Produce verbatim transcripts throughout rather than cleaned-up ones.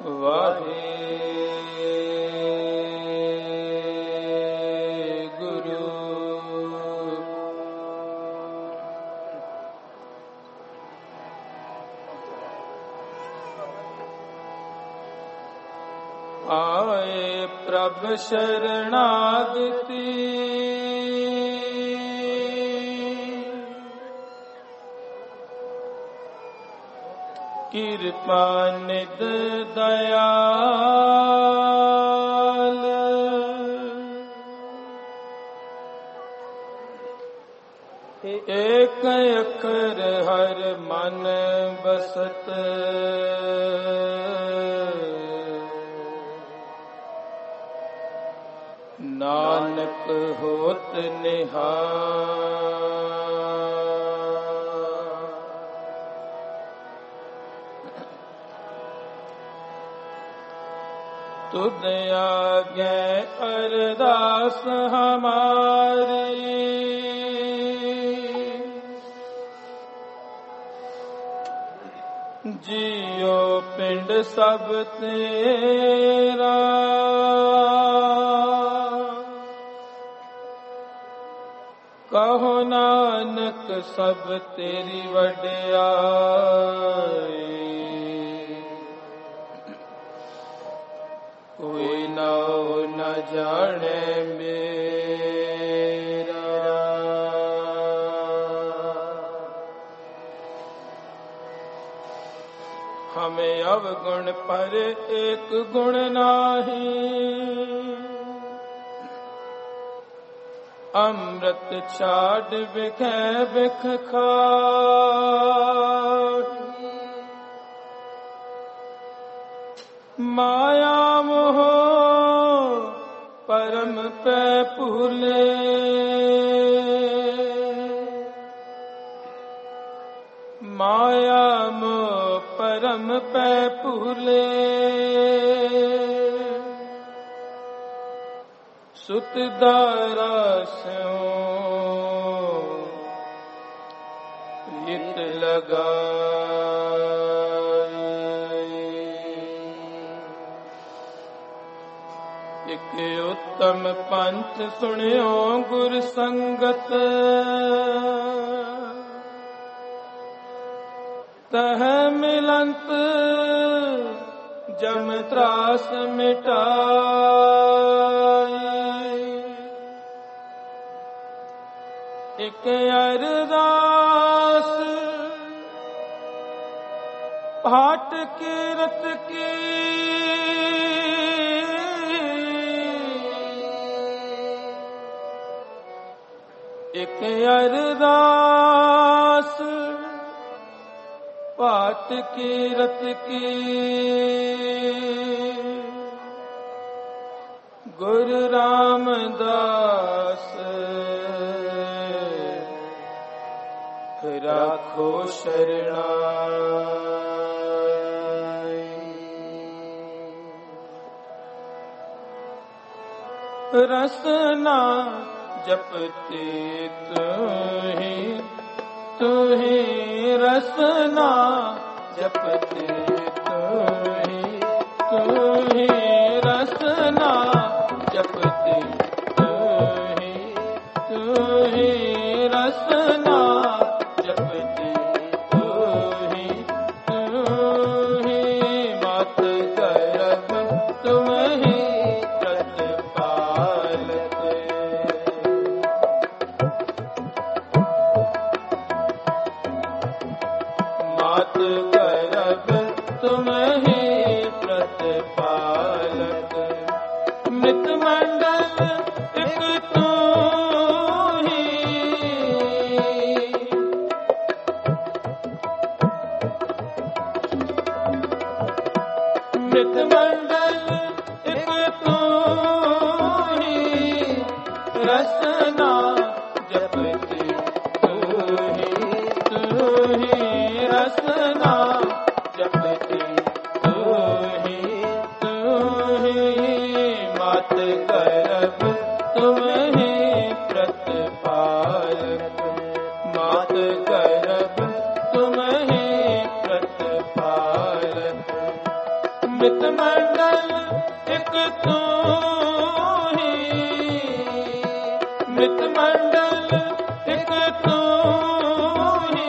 वाहेगुरु। आए प्रभ शरणागति कृपा निध दयाल। एक अखर हर मन बसत नानक होत निहाल। तुध आगे अरदास हमारी जियो पिंड सब तेरा। कहो नानक सब तेरी वड्याई। कोई नाओ न जाने मेरा। हमें अवगुण पर एक गुण नाही। अमृत छाड़ बिखे बिख खाए। माया मोह परम पे भूले। माया मोह परम पे भूले। सुत दारा स्यों लित लगा। एक उत्तम पंथ सुनियो गुर संगत। तह मिलंत जम त्रास मिटाई। एक अरदास भाट कीरत की। एक अरदास भाट कीरत की। गुरु रामदास राखो शरणाई। रसना जपते तुही तुही। रसना जपते तुही तुही। रसना जपते तुही तुही। रसना जपते तुही तुही। मात गर्भ तुम ही प्रतिपालक। मात गर्भ तुम ही प्रतिपालक। मृत मंडल एक तू ही। मृत मंडल एक तू ही। रसना जपते तू ही तू ही। रसना जपते तू ही तू ही। मात गर्भ तुम ही प्रतिपालक। मात गर्भ तुम ही प्रतिपालक। मृत मंडल एक तू ही, मृत मंडल एक तू ही,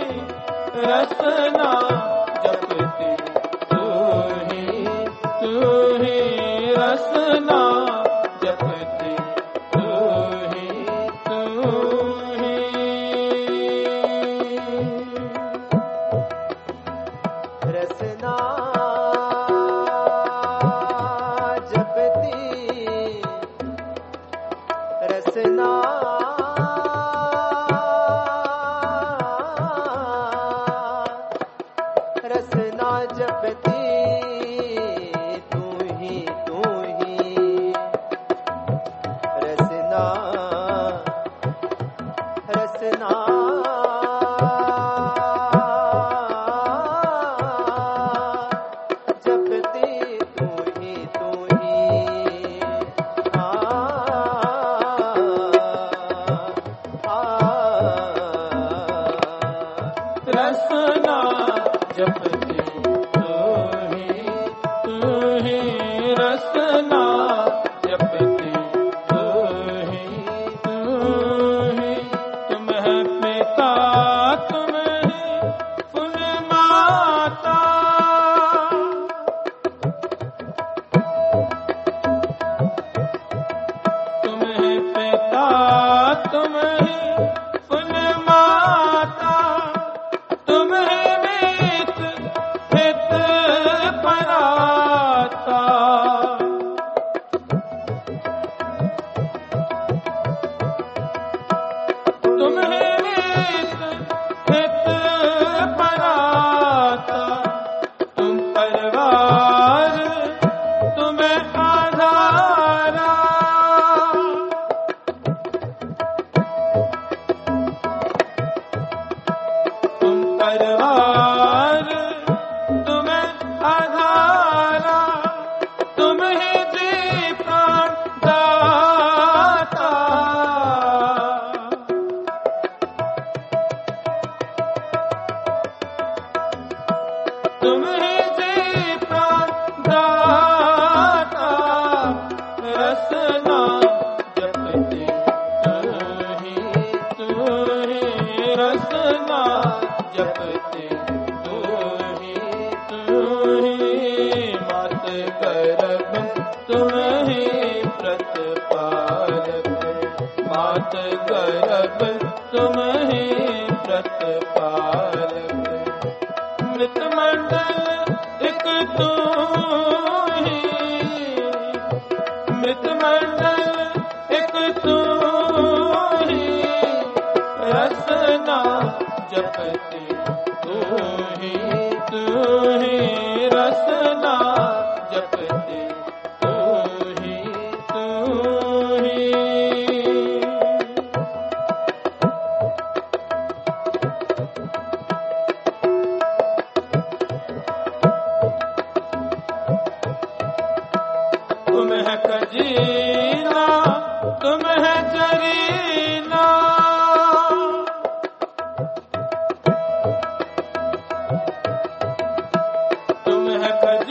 रसना जपती तू ही, तू ही रसना जपती तू ही, तू ही। रसना जपती, रसना रसना जपती तू ही, तू ही रसना, रसना जपती तू ही, तू ही आ, आ, रसना जपती तू ही, तू ही रसना जपती तू ही, तू ही। तुम है पिता तुम ही फुल माता, तुम है पिता तुम ही फुल माता, तुम है मीत हित पराता, तुम है मीत हित पराता, तुम परवार तुम्हें आधारा, तुम परवार तुम्हें आधारा, तुम ही जी प्राण दाता, तुम ही जी प्राण दाता, रसना जपती तू ही, तू ही रसना जपती तू ही, तू ही। मात गर्भ तुम ही प्रतिपालक, मात गर्भ तुम ही प्रतिपालक, मृत मंडल एक तू ही, मृत मंडल एक तू ही, रसना जपती तू ही, तू ही रसना जपती तू ही, तू ही। तुम है खजीना तुम है जरीना, तुम है खजीना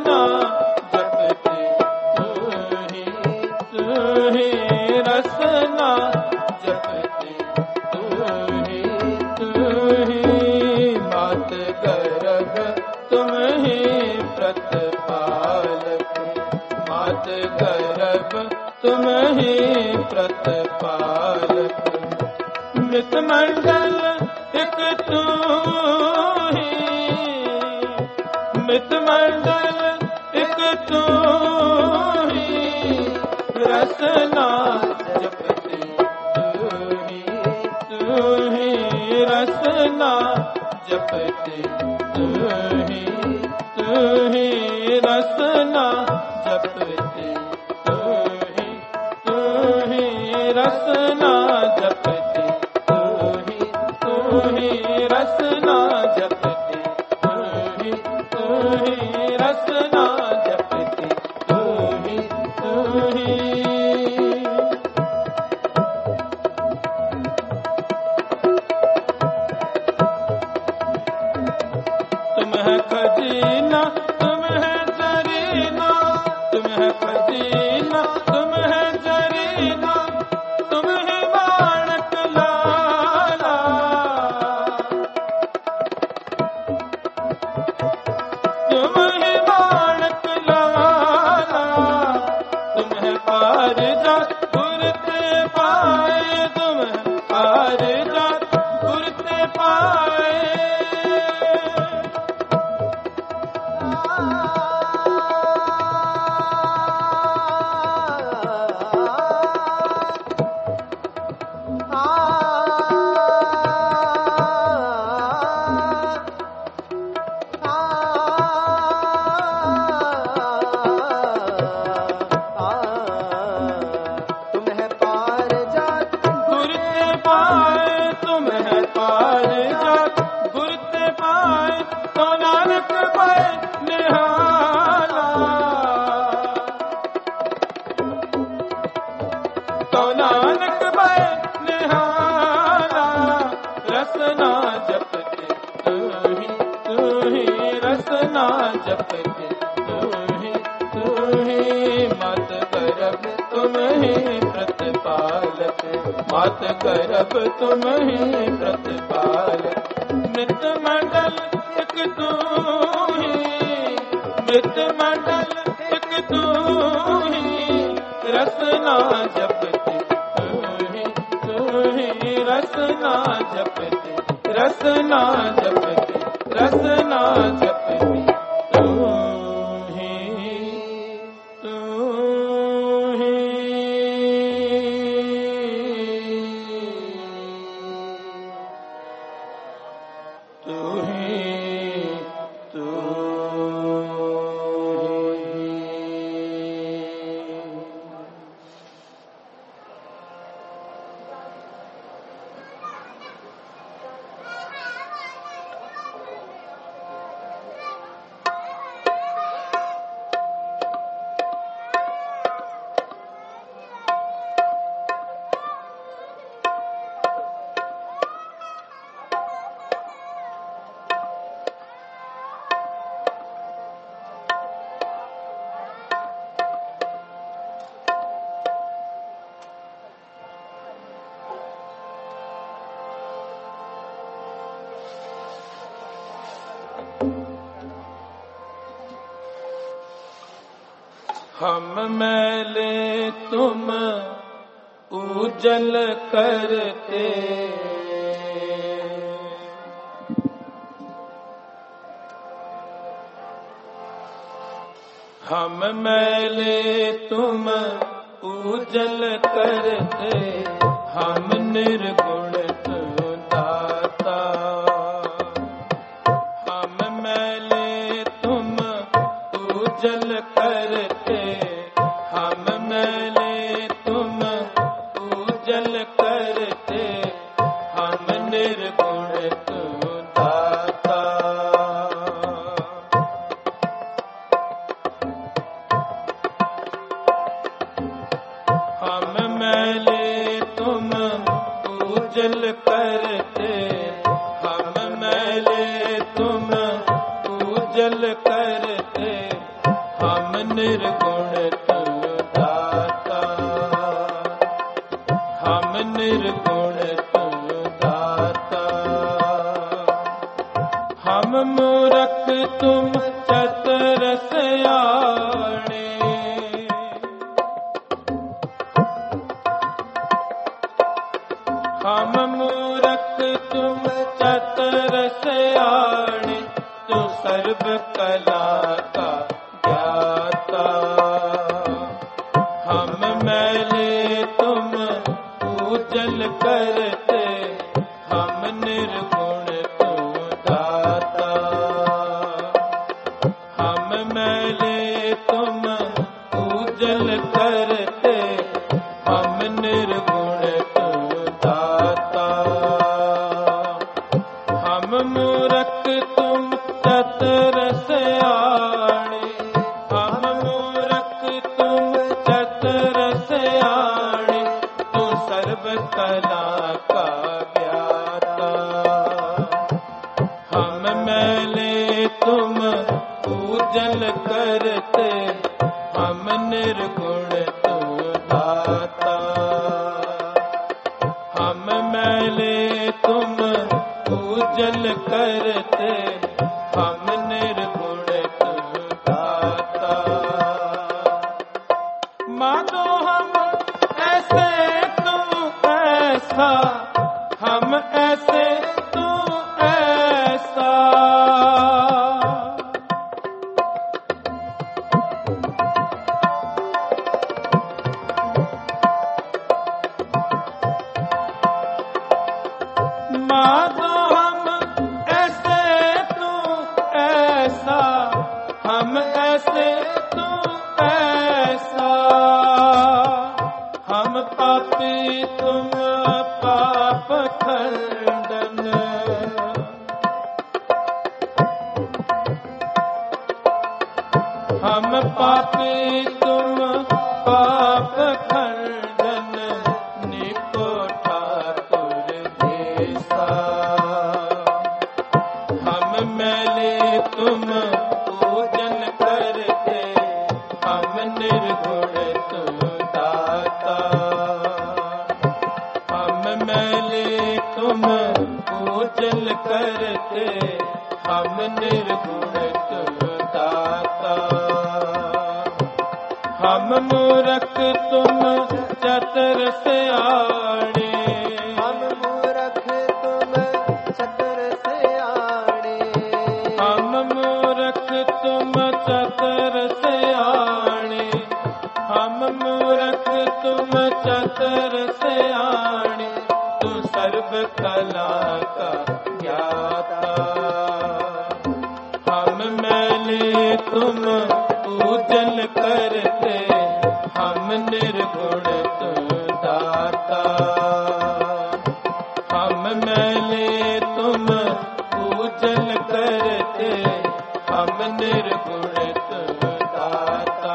रसना जपते तू ही तू ही रसना जपते तू ही तू ही मात गर्भ तुम ही प्रतिपालक मात गर्भ तुम ही प्रतिपालक मृत मंडल एक तू ही मृत मंडल एक तू ही रसना जपते तू ही तू ही रसना जपते तू ही तू ही रसना जपते तू ही तू ही रसना जपते तू ही तू ही रसना जपते तू ही तू ही रसना जपते तू ही तू ही तुम है खजीना तुम है जरीना तुम है खजीना तुम है जरीना तुम ही माणक लाला तुम ही माणक लाला तुम है पारिजात गुरते पाए तुम है पारिजात गुरते पाए तुम है पारिजात गुरते पाए तुम है पारिजात गुरते पाए तो नानक पाए निहाला तो नानक पाए निहाला रसना जपते तू ही तू ही रसना जपते तू ही तू ही मत गर्भ तुम ही प्रतिपालक मात गर्भ तुम ही प्रतिपालक मृत मंडल एक तू ही मृत मंडल एक तू ही रसना जपते तू ही तू ही रसना जपते रसना जपते रसना जपते तू ही तू ही तू ही तू ही हम मैले तुम उजल करते हम मैले तुम उजल करते हम निर्गुण तू दाता हम मैले तुम उजल करते हम मैले तुम उजल करते हम निर्गुण तू दाता हम मैले तुम उजल करते हम मैले तुम उजल करते हम निर्गुण तू दाता, हम निर्गुण तू दाता। हम मूरख तुम चतुर सयाणे, हम मूरख तुम चतुर सयाणे, तू सर्व कला का ज्ञाता। हम मैले तुम पूजल करते, हम निर्गुण तू दाता। हम मैले तुम पूजल करते, हम निर्गुण तू दाता। हम मूरख तुम चतुर सयाणे, हम मूरख तुम चतुर सयाणे, तू सर्व कला का ज्ञाता। हम मैले तुम पूजल करते, हम निर्गुण तू दाता। हम मैले तुम पूजल करते, हम निर्गुण तू दाता। मानो हम ऐसे तू ऐसा, हम ऐसे तू ऐसा। मानो हम ऐसे तू ऐसा, हम ऐसे तू ऐसा। हम पापी तुम पाप खंडन, हम पापी तुम पाप खंडन, निको ठाकुर देसा। हम मैले तुम पूजन करते, हम निर्गुण तू दाता। हम मैले तुम पूजन करते, हम निर्गुण तू दाता। हम मूरख तुम चतुर सयाणे, हम मूरख तुम चतुर सयाणे। हम मूरख तुम चतुर सयाणे, हम मूरख तुम चतुर सयाणे, तू सर्व कला का ज्ञाता। हम मैले तुम पूजन करते, हम निर्गुण तू दाता। हम मैले तुम पूजन करते, हम निर्गुण तू दाता।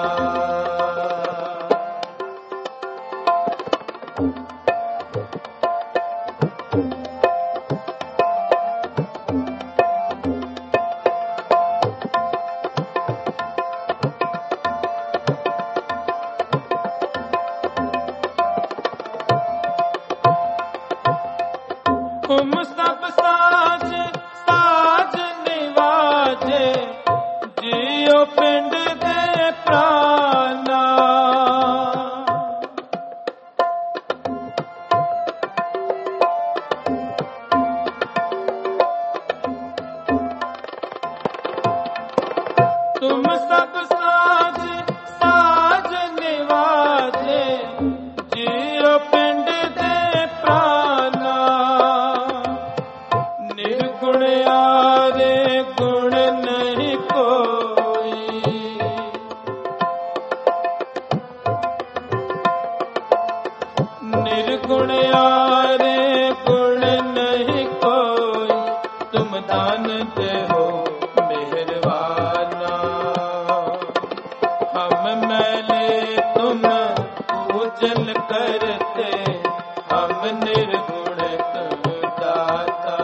तुम सब साज साज निवाजे, जियो पिंड दे प्राणा। तुम सब साज साज निवाजे, जियो पिंड दे प्राणा। निर्गुण आरे गुण नहीं कोई, निर्गुण आरे गुण नहीं कोई। तुम दान दे हो मेहरबाना, हम मैले तुम पूजन करते, हम निर्गुण तू दाता।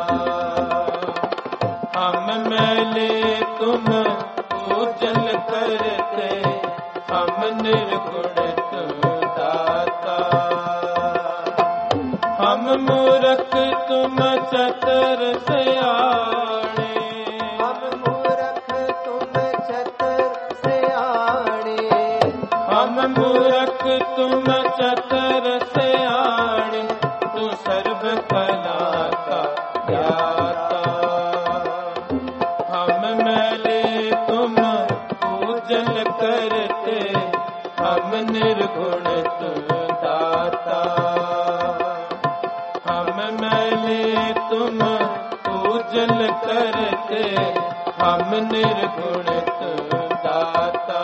हम मैले तुम पूजन करते, निर्गुण तुम दाता। हम मूर्ख तुम चतुर सियाणे, हम मूर्ख तुम चतुर सियाणे, हम मूर्ख तुम चतुर सियाणे, तू सर्व कला का ज्ञाता। हम मैले तुम पूजन करते, हम निर्गुण तुम दाता। हम मैले तुम पूजन करते, हम निर्गुण तुम दाता।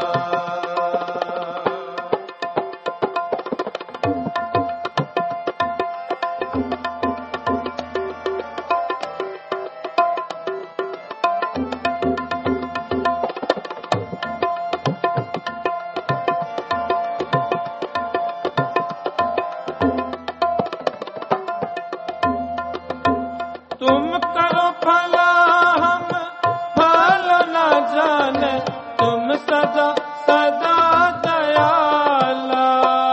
तुम करो भला हम फल न जाने, तुम सदा सदा दयाला।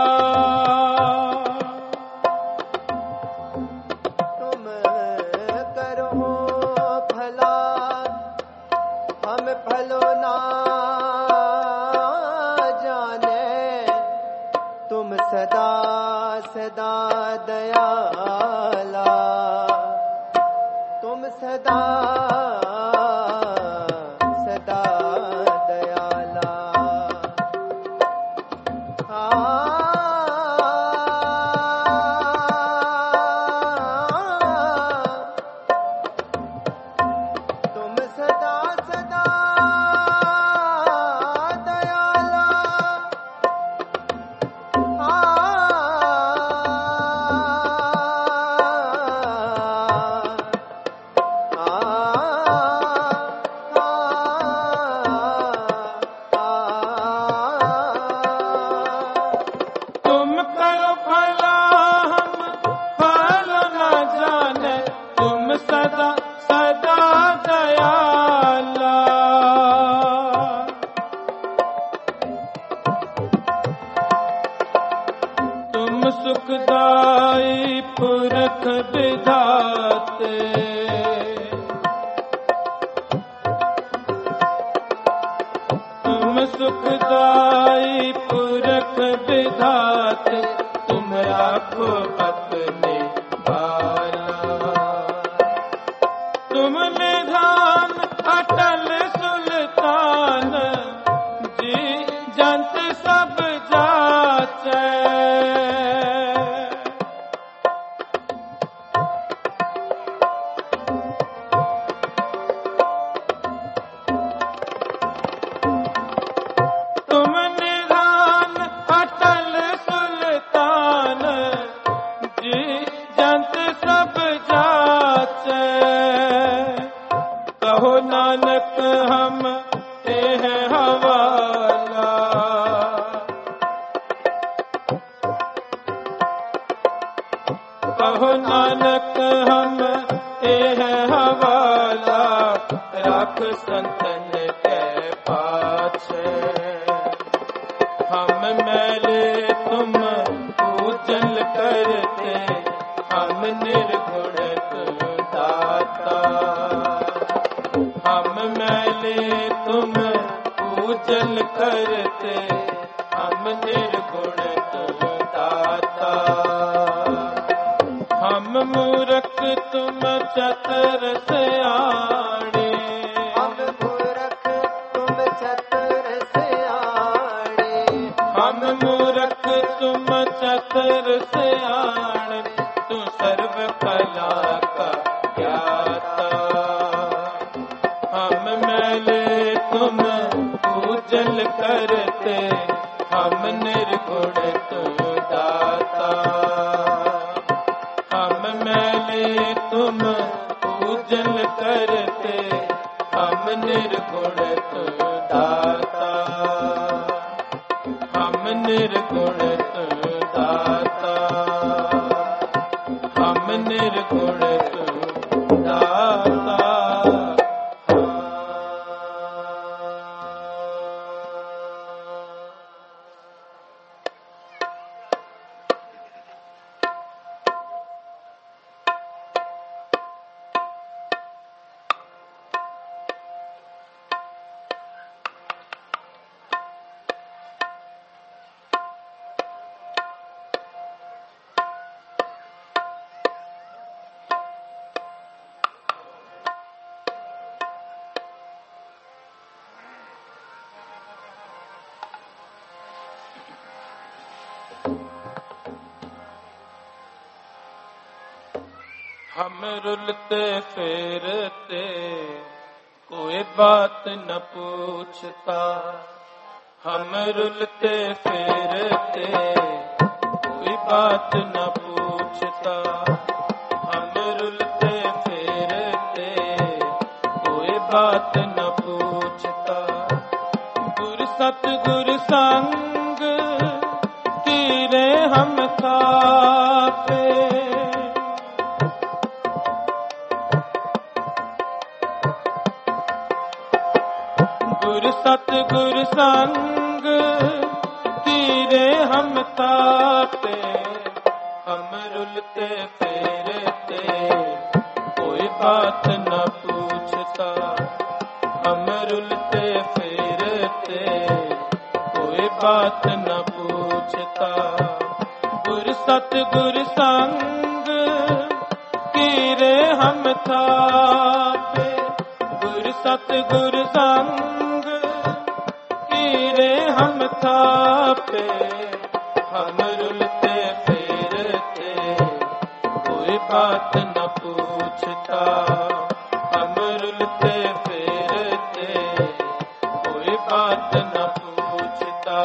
तुम करो भला हम भलो ना जाने, तुम सदा सदा दयाला। तुम सदा सदा दयाला। तुम सदा सदा दयाला। तुम करो भला हम फल न जाने, तुम सदा सदा दयाला। तुम सुखदाई पुरख विधाते, तुम सुखदाई पुरख विधाते, तुम राखो अपने बाला। तुम निधान अटल सुल्तान, जी जंत सब जाचे। तुम निधान अटल सुल्तान, जी जंत सब जाचे। कहो नानक हम ते हैं हवाला। कहो नानक हम ते हैं हवाला, राख संतन के पाछे। हम मैले तुम पूजन करते, हम निर्गुण तुम दाता। हम मैले तुम पूजन करते, हम निर्गुण तुम दाता। हम मूर्ख तुम चतुर सियाणे, हम मूर्ख तुम चतुर सियाणे, हम मूर्ख तुम चतुर सियाणे, तू सर्व कला का ज्ञाता। हम मैले तुम पूजन करते, हम निर्गुण तुम दाता। हम मैले तुम पूजन करते, हम निर्गुण तुम दाता। हम निर्गुण तुम दाता। हम निर्गुण तुम दाता। हम रुलते फेरते कोई बात न पूछता, हम रुलते फेरते कोई बात न पूछता, हम रुलते फेरते कोई बात न पूछता। गुर सतगुर संग कीरे हम थापे, गुर सतगुर संग कीरे हम तापे, हम रुलते फेरते कोई बात न पूछता, हम रुलते फेरते कोई बात न पूछता। गुर सतगुर संग कीरे हम थापे, गुर सतगुर संग कीरे हम थापे, हम रुलते फेरते कोई बात न पूछता, हम रुलते फेरते कोई बात न पूछता।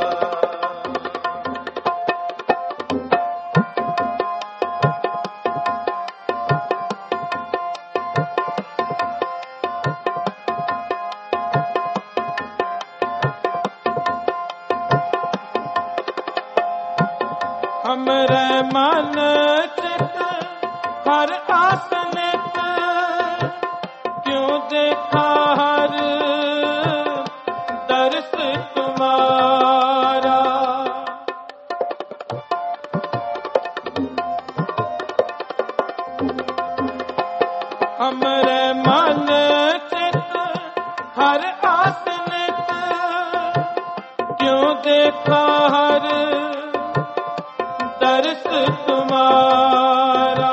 हमरे मन चित हर आसनित, क्यों देखा हर दर्श तुम्हारा। हमरे मन चित हर आसनित, क्यों देखा हर दर्श तुम्हारा।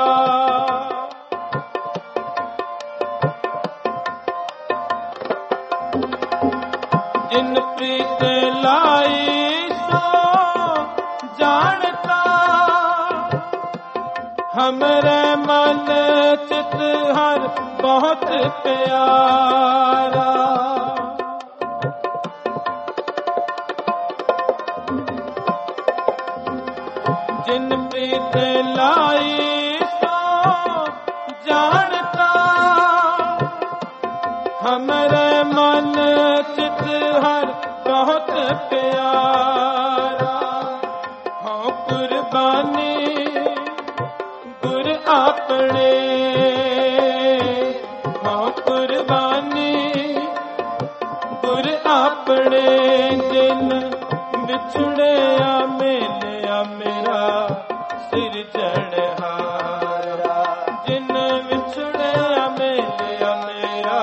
जिन प्रीत लाई सो जानता, हमरे मन चित हर बहुत प्यारा। जिन प्रीत लाई सो जानता, हमरे मन चित हर बहुत प्यारा। हो कुर्बानी गुर अपने, हो कुर्बानी गुर अपने। जिन बिछुड़िया मिलिया मेरा सिरजनहारा, जिन बिछुड़िया मिलिया मेरा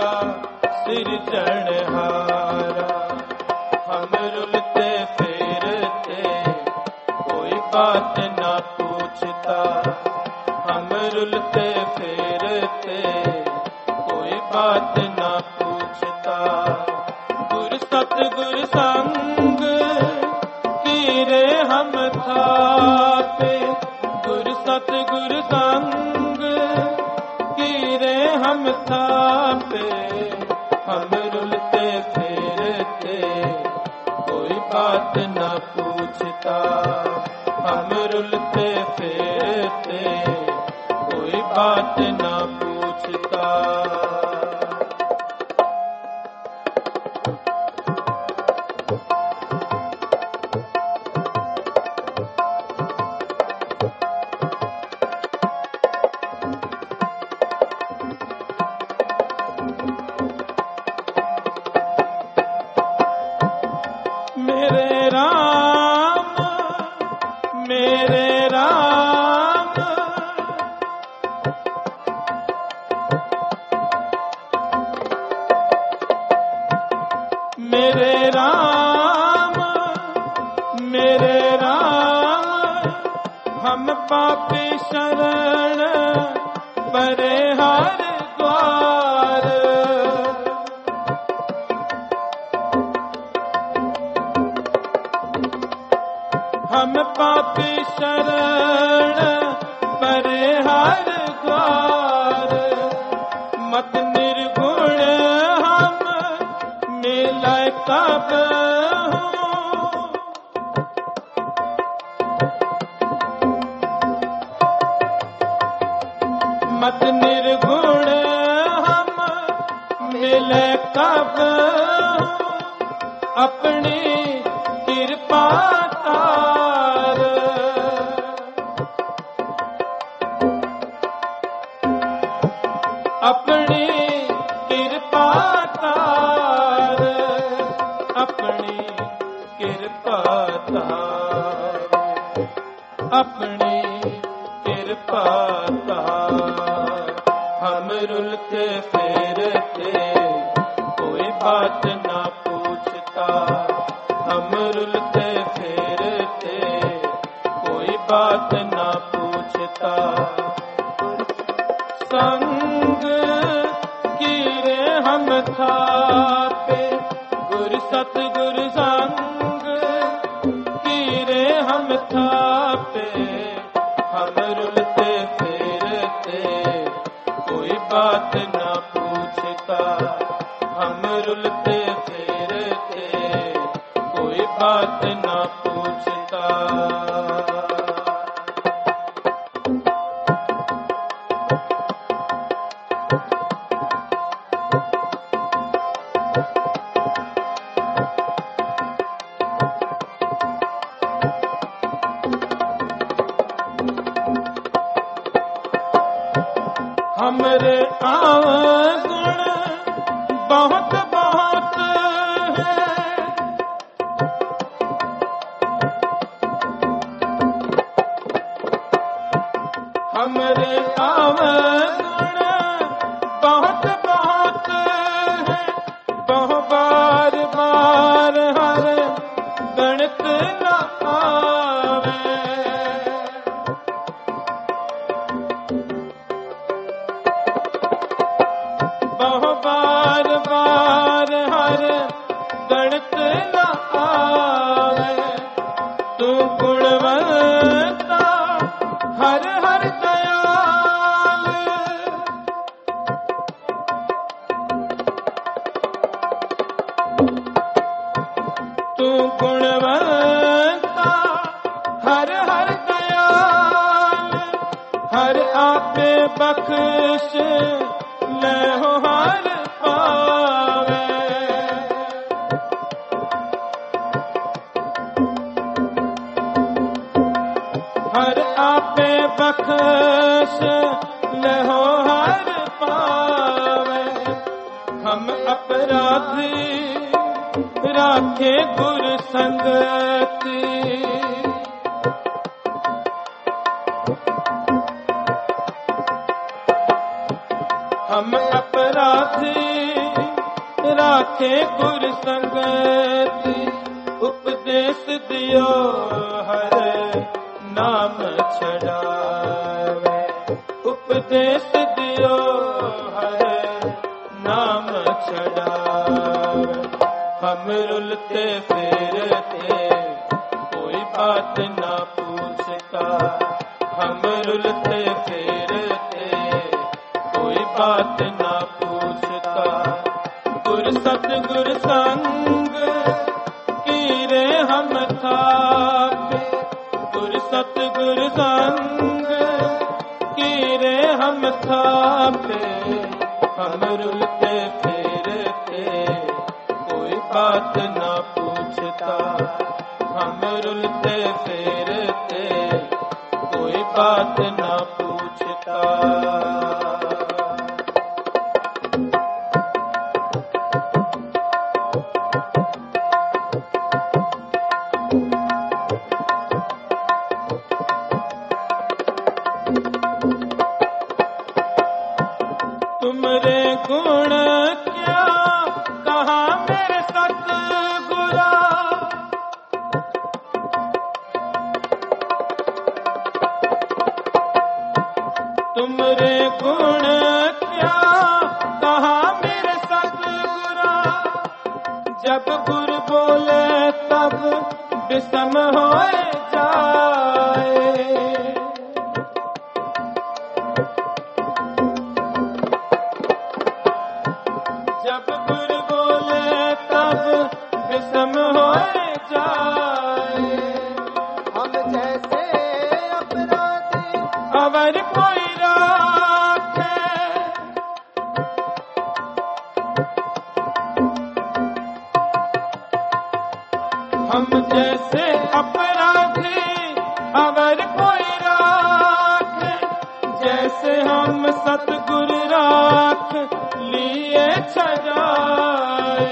सिरजनहारा। हम रुलते फेरते कोई बात ना पूछता, हम रुलते फेरते कोई बात ना पूछता। गुर सतगुर संग कीरे हम थापे, गुर सतगुर संग कीरे हम थापे, हम रुलते फेरते कोई बात न पूछता, हम रुलते फेरते कोई बात न पूछता। मेरे राम मेरे राम, मेरे राम मेरे राम। हम पापी शरण परे हर द्वार, हम पापी शरण परे हर द्वार। तार। मत निर्गुण हम मिलै कब मत निर्गुण हम मिले कब अपनी कृपा तार। अपनी कृपा तार अपनी कृपा तार अपनी कृपा तार। हम रुलते फिरते कोई बात ना पूछता। हम रुलते फिरते कोई बात ना पूछता। संग कीरे हम थापे गुर सतगुर संग कीरे हम थापे। हम रुलते फिरते कोई बात ना पूछता। हम रुलते फिरते कोई बात ना पूछता। हमरे अवगुण बहुत बहुत है। हमरे अवगुण बहुत बहुत है। बहु बार बार हर गणित न आवे। बहु बार बार हर गणित न आवे। तू गुणवंता हर हर दयाल। तू गुणवंता हर हर दयाल। हर आपे बख्श लहो हर पावे। हर आपे बख्श लहो हर पावे। हम अपराधी राखे गुर संगति। हम अपराधी राखे गुर संगति। उपदेश दियो हर नाम छड़ावे। उपदेश दियो हर नाम छड़ावे। हम रुलते फिरते कोई बात ना पूछता। हम रुलते फिरते कोई बात ना पूछता। गुर सतगुर संग कीरे हम थापे। गुर सतगुर संग कीरे हम थापे। हम रुलते फिरते कोई बात ना पूछता। हम रुलते फिरते कोई बात ना पूछता। तुमरे गुण क्या कहा मेरे सतगुरा। तुमरे गुण क्या कहा मेरे सतगुरा। जब गुरु बोले तब विषम होए जाए। जैसे अपराधी अवर कोई राखे, जैसे हम सतगुर राख लिए छजाए।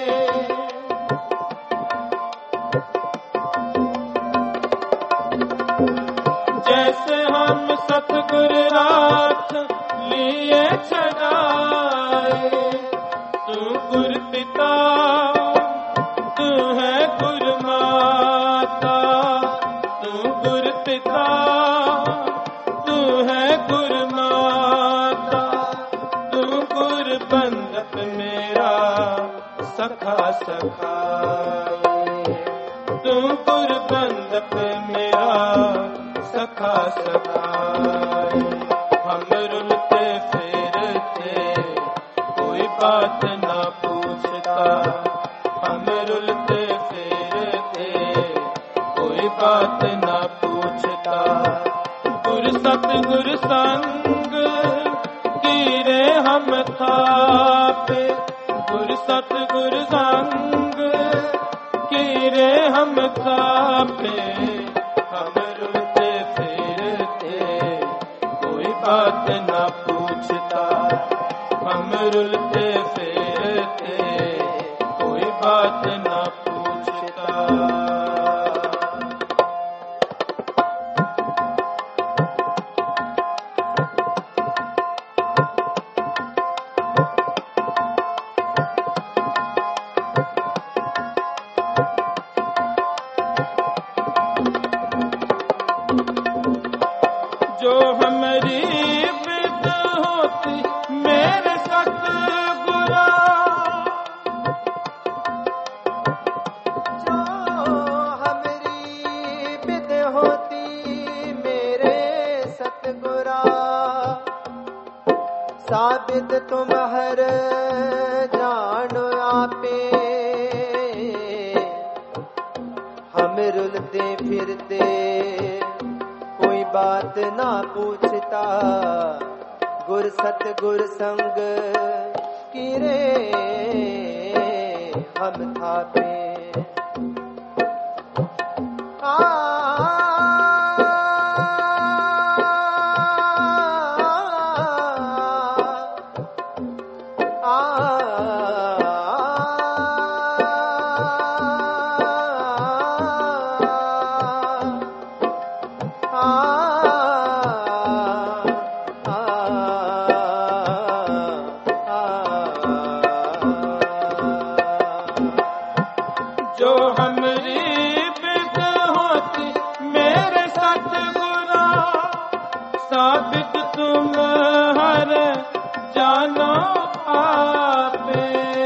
जैसे हम सतगुर राख लिए छजाए। तू गुर पिता तू है गुर माता, तू गुर पिता तू है गुर माता, तू गुर बंधप मेरा सखा सखाए। तू गुर बंधप मेरा सखा सखाए। हम रुलते फिरते कोई बात ना पूछता, हम रुलते फिरते कोई बात ना पूछता। गुर सतगुर संग कीरे हम थापे, गुर सतगुर संग कीरे हम थापे। हम रुलते फिरते कोई बात ना पूछता, हम रुलते फिरते कोई बात ना पूछता। जो हमारी विद होती मेरे सतगुरा, जो हमारी विद होती मेरे सतगुरा। साबित तुम हर जानो आपे, हम रुलते फिरते कोई बात ना पूछता। गुर सतगुर संग कीरे हम थापे। आ जो हमारी विद होती मेरे सतगुरा। साबित तुम हर जानो आपे।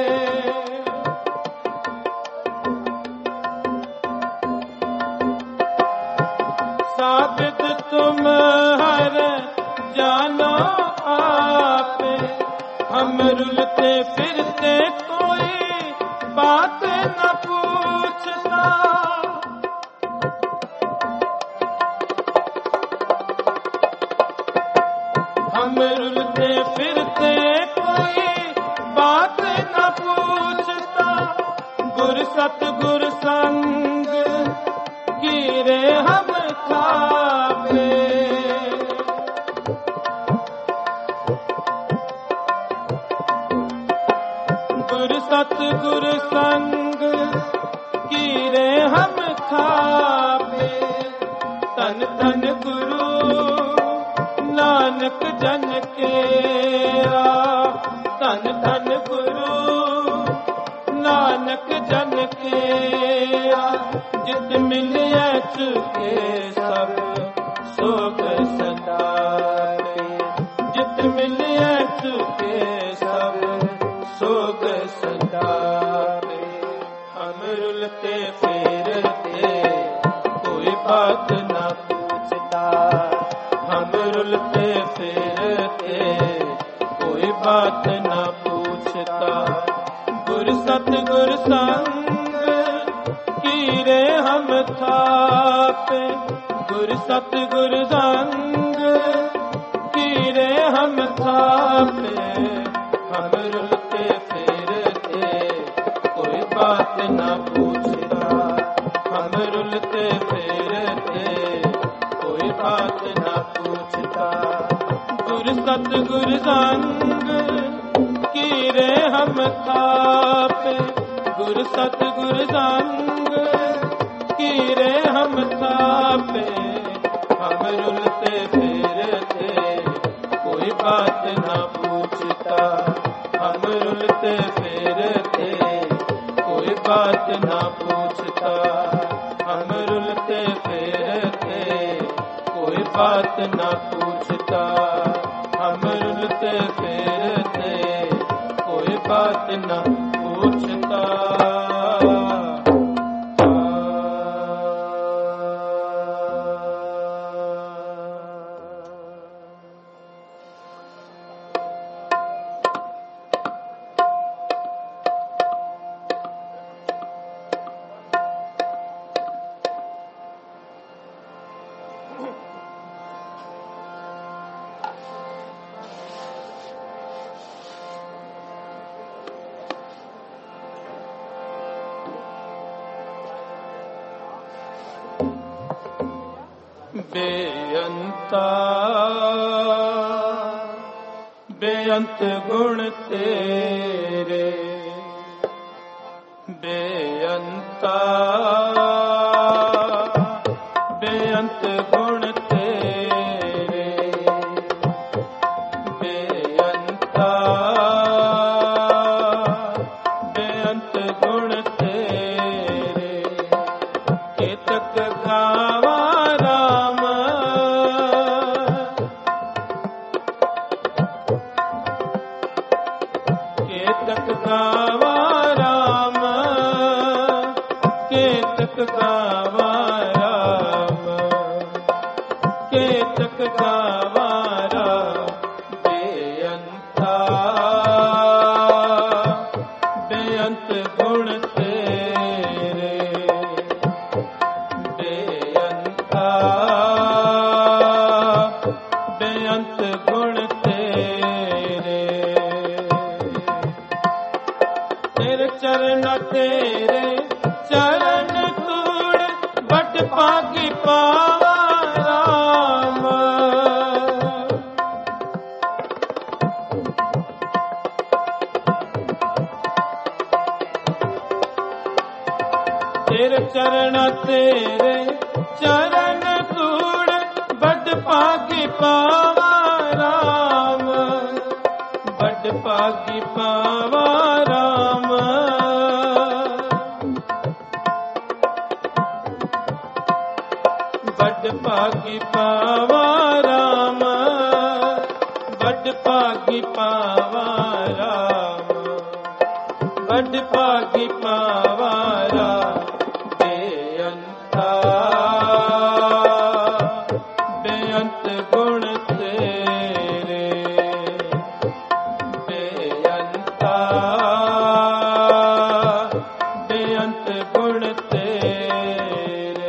साबित तुम हर जानो आपे। हम रुलते फिरते कोई बात न पूछता। हम रुलते फिरते कोई बात न पूछता। गुर सतगुर संग कीरे हम थापे। गुर सतगुर संग कीरे हम थापे। तन तन गुरु नानक जन केरा। तन तन गुरु नानक जन केरा। जित मिलिया चुके सब सोग सताए। जित मिलिया चुके सब सोग सताए। हम रुलते फिरते कोई बात ना पूछता। हम रुलते फिरते कोई बात ना पूछता। गुर सतगुर संग कीरे हम थापे। गुर सतगुर संग कीरे हम थापे। हम रुलते फिरते कोई बात ना पूछता। हम उलते फेरते कोई बात ना पूछता। गुर सतगुर संग कीरे हम थापे, गुर सतगुर संग कीरे हम थापे। हम रुलते फेरते कोई बात ना पूछता। हम रुलते फेरते कोई बात ना पूछता। हम रुलते फेरते कोई बात ना पूछता। हम रुलते फेरते कोई बात ना पूछता। बेअंता बेअंत गुण तेरे, बेअंता बेअंत गुण तेरे। बेअंता बेअंत गुण तेरे। केतक गावा गावा राम, केतक गावा राम, केतक गावा राम। बेअंता बेअंत गुण तेरे। बेअंता बेअंत गुण तेरे। तेरे चरण तेरे चरण तूड़ बट पागी पावा राम। तेरे चरण तेरे चरण तूड़ but Pagi Pawa Ram. But Pagi पावा राम। बड़ पागी पावा राम। बड़ पागी पावा राम। बड़ पागी पावा राम। बेअंता बेअंत गुण तेरे। बेअंता बेअंत गुण तेरे।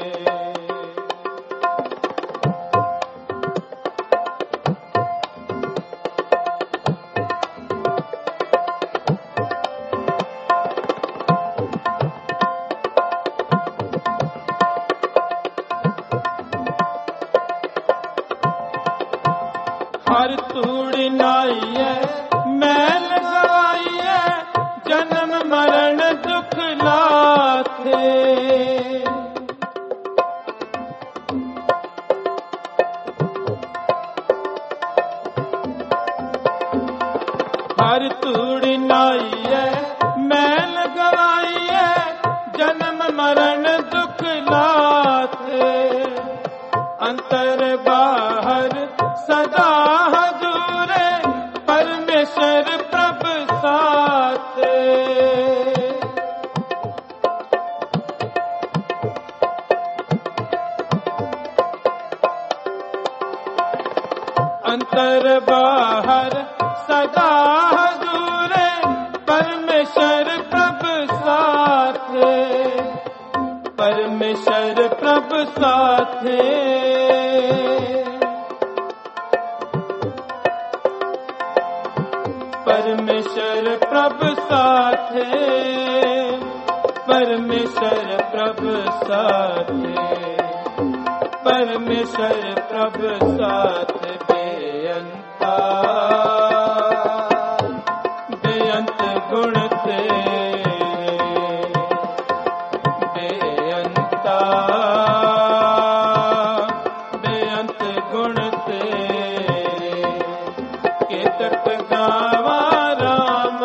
हर तूड़ी नाइए मैल गवाइए, जन्म मरण दुख लाथे। हर तूड़ी नाइए मैल गवाइए, जन्म मरण दुख लाथे। अंतर बाहर सदा हजूरे, परमेश्वर प्रभ साथे। अंतर बाहर सदा हजूरे, परमेश्वर प्रभ साथे। परमेश्वर प्रभ साथे। परमेश्वर प्रभ साथे। परमेश्वर प्रभु साथ, परमेश्वर प्रभु साथ बेअंता, बेअंत गुण तेरे, बेअंता, बेअंत गुण तेरे, केतक गावा राम,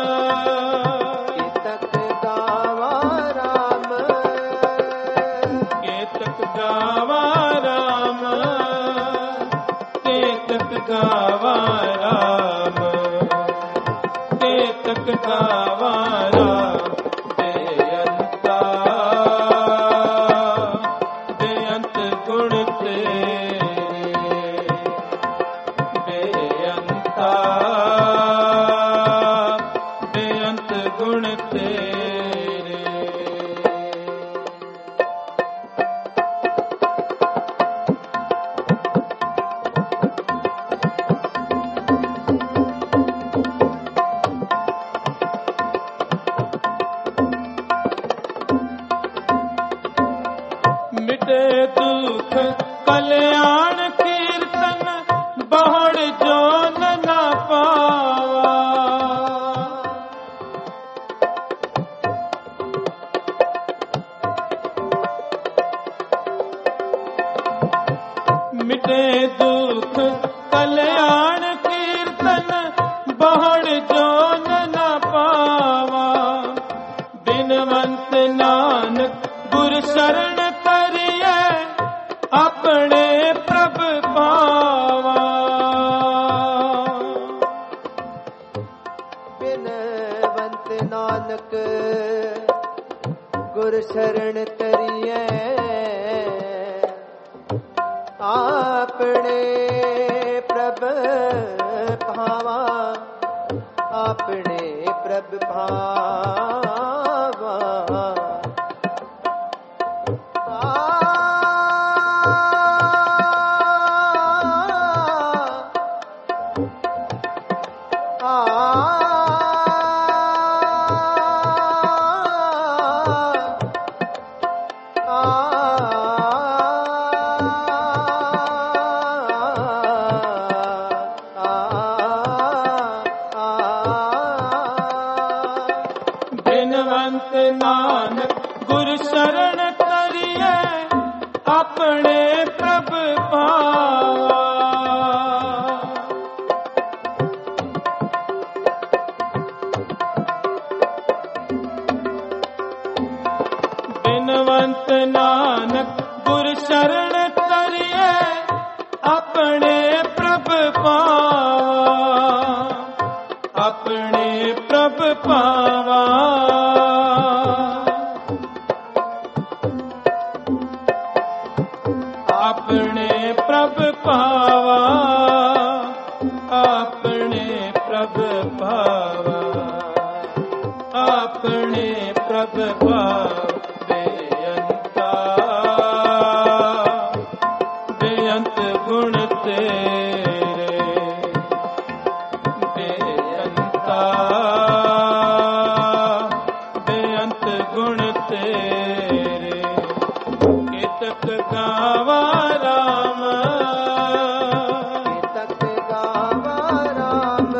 केतक गावा राम, केतक गावा राम, केतक गावा राम, केतक गावा राम, बेअंता, बेअंत गुण तेरे, बेअंता, बेअंत गुण तेरे। मिटे दुख कल्याण कीर्तन, बहुड़ जोन न पावा, मिटे दुख कल्याण कीर्तन, बहुड़ जोन न पावा, बिनवंत नानक गुर शरण करिए, अपने प्रभु पावा, बिनवंत नानक गुर शरण तरिए, आपने प्रभ भावा, आपने प्रभ भावा, आ, आ, बिनवंत नानक गुर शरण करिए, अपने प्रभु पावा, बिनवंत नानक गुर शरण करिए, अपने प्रभु पावा, अपने प्रभु पावा, अपने प्रभु पावा, अपने प्रभु पावा, अपने प्रभु पावा, बेअंता, बेअंत गुण तेरे, बेअंता, बेअंत गुण तेरे, केतक गावा राम, केतक गावा राम,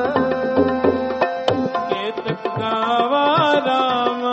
केतक गावा राम,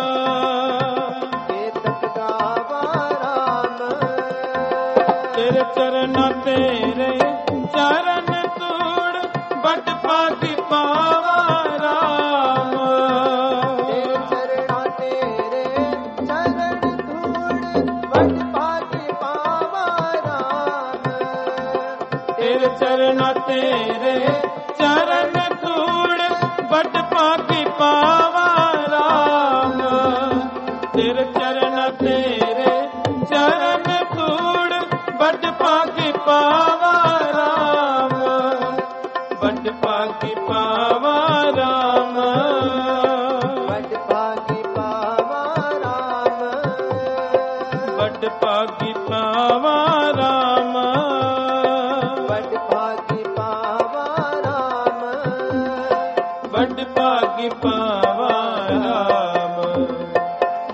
केतक गावा राम, तेरे चरण तेरे चरण तूड़, बट पाति पावा राम, तेरे चरणा तेरे चरण धूड़, बट भागी पावा राम, तेरे चरण तेरे चरण तूड़, बट पाति पावा राम, तेरे चरण तेरे चरण तूड़, बट पाति पावा राम, बट पाति पावा राम, बट भागी पावा राम, बट पाति पावा राम, बट भागी पावा राम, बट पाति पावा राम,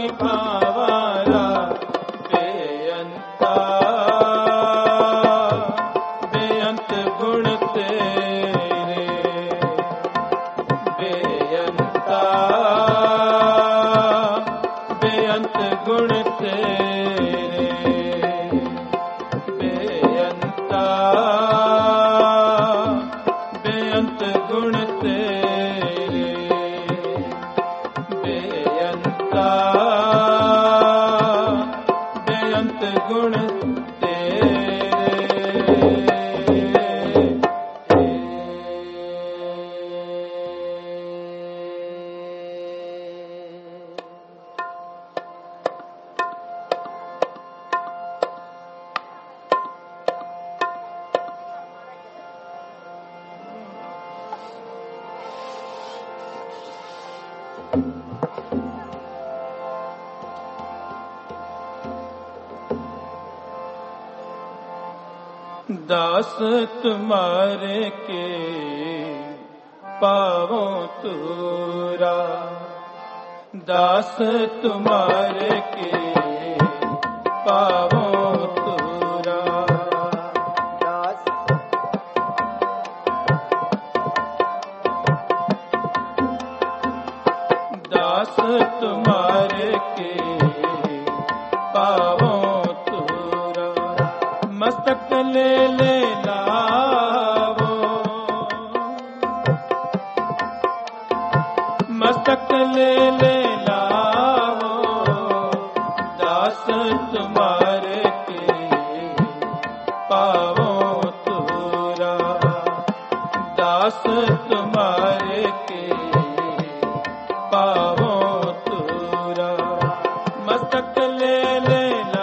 पागी पावारा बेअंता बेअंत गुण तेरे बेअंता बेअंत गुण तेरे बेअंता बेअंत गुण तेरे बेअंता बेअंत गुण दास तुम्हारे के पावों तूरा दास तुम्हारे के पावों तूरा दास दास तुम्हारे के पावों मस्तक ले ले लावो मस्तक ले ले लावो दास तुम्हारे के पावो तूरा दास तुम्हारे के पावो तूरा मस्तक ले ले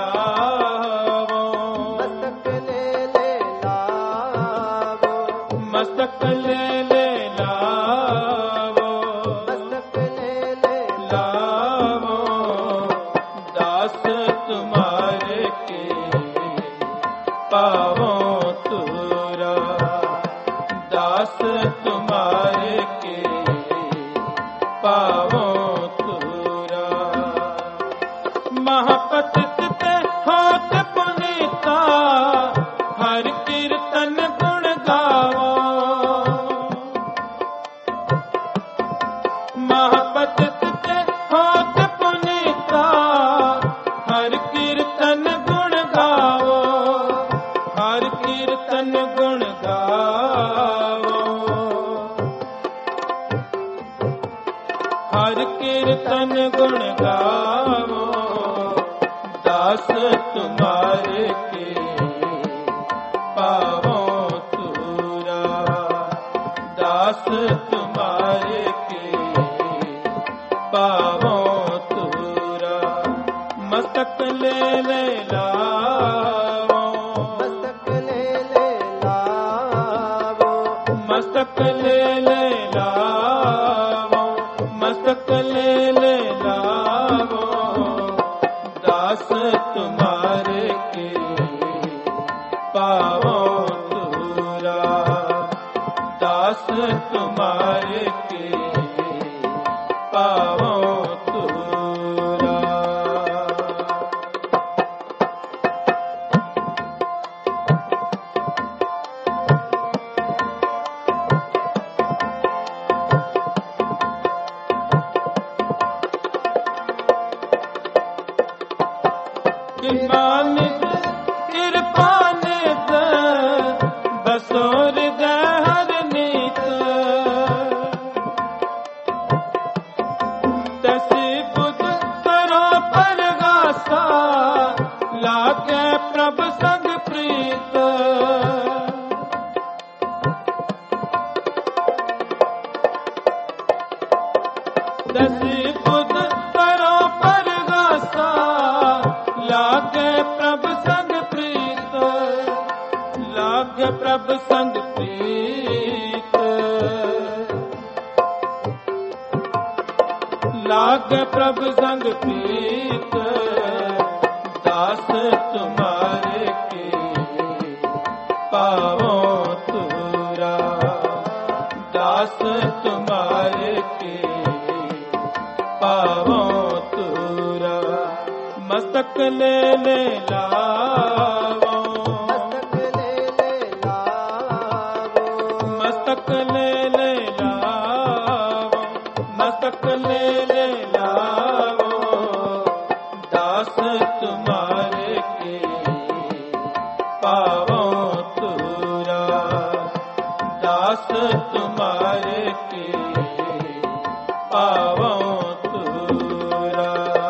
मस्तक ले ले लावो मस्तक ले ले लावो दास तुम्हारे के पावो तूरा दास तुम्हारे के पावो तूरा महापतित ते होत पुनीता हर कीर्तन गुण गावो महापतित ते होत पुनीता हर कीर्तन गुण गावो हर कीर्तन गुण गावो हर कीर्तन गुण गावो दास तुम्हारे के पावो तूरा दास तुम्हारे के पावो तूरा मस्तक ले ले लावो मस्तक ले ले लावो मस्तक ले ले लावो मस्तक ले ले लावो दास तुम्हारे के पावो तूरा दास तुम्हारे के पावो तूरा किमानित कृपानित बसोर दहर नीत तसी बुध करो परगासा लागे प्रभ संग प्रीत तसी बुध करो परगासा लागे प्रभ संग प्रीत लागे प्रभ संग प्रीत लागे प्रभ संग प्रीत दास तुम्हारे के पावो तूरा दास तुम्हारे के पावो तूरा मस्तक ले ले लावो, मस्तक ले ले लावो, मस्तक ले ले लावो, मस्तक ले ले लावो, दास तुम्हारे के पावो तुरा, दास तुम्हारे के पावो तुरा।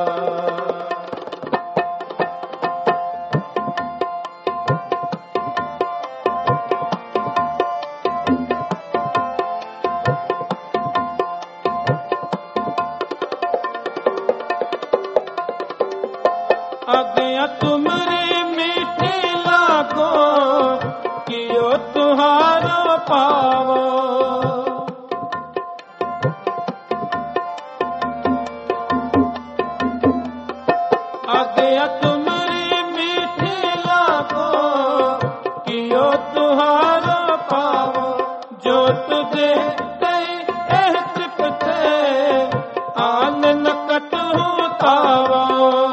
आज्ञा तुमरी मीठी लागो, कियो तुहारो पावो, आज्ञा तुमरी मीठी लागो, कियो तुहारो पावो, जो तुझे दई एह तृप्ते, आन नकट हूँ तावो,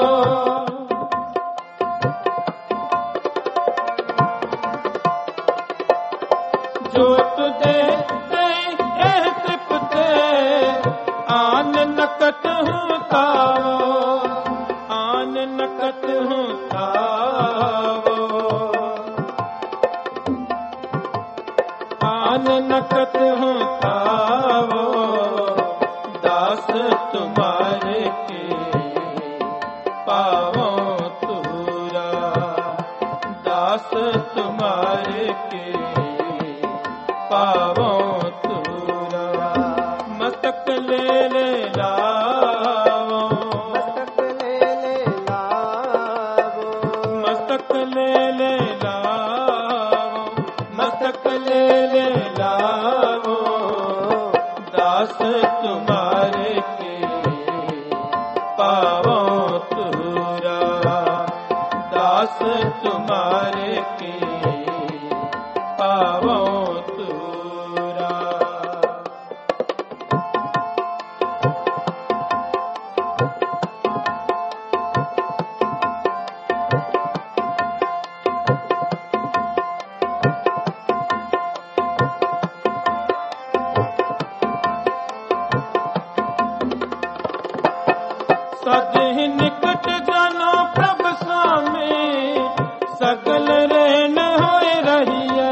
जो तुझे दई एह तृप्ते, आन नकट हूँ तावो, आन नकट हूँ तावो, आन नकट हूँ तावो, दास तुम्हारे के पावो तुरा, दास तुम्हारे के पावो तुरा। मस्तक ले ले लावो, मस्तक ले ले लावो, मस्तक ले ले लावो, मस्तक ले ले लावो, दास तुम्हारे के पावो तुरा, दास तुम्हारे के पावो तुरा। सदहि निकट जानो प्रभु स्वामी, सकल रहन होए रहिए,